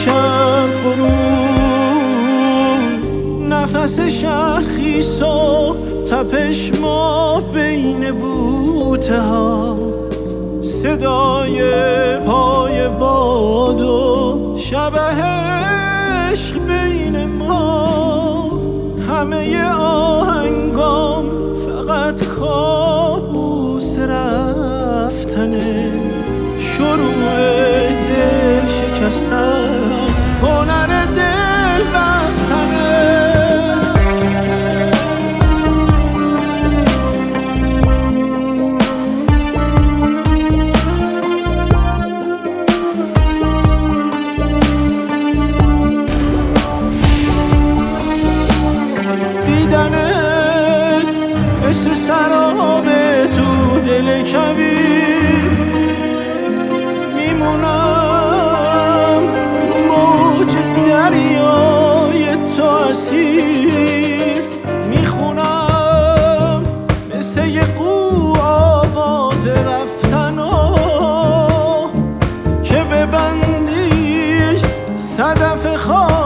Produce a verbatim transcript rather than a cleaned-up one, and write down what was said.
کرد غروب، نفس شرخیس و تپش ما بین بوته ها، صدای پای باد و شبح عشق بین ما، همه آهنگام فقط کابوس رفتنه، شروع دل شکستن هنر دل بستنه. دیدنت مثل سرابه تو دل کبیر، میمونم موج دریای تو اسیر، میخونم مثل یه قو آواز رفتن و که ببندی صدف خواب